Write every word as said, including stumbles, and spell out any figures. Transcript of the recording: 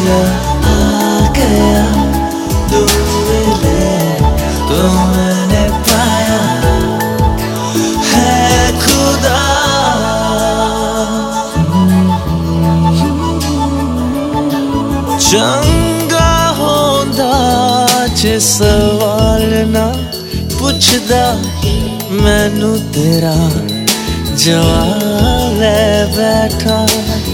मजा आ गया, तू मिले तो मैंने पाया है खुदा। चंगा होंदा जे सवाल ना पुछदा, मैनू तेरा जवाब है बैठा।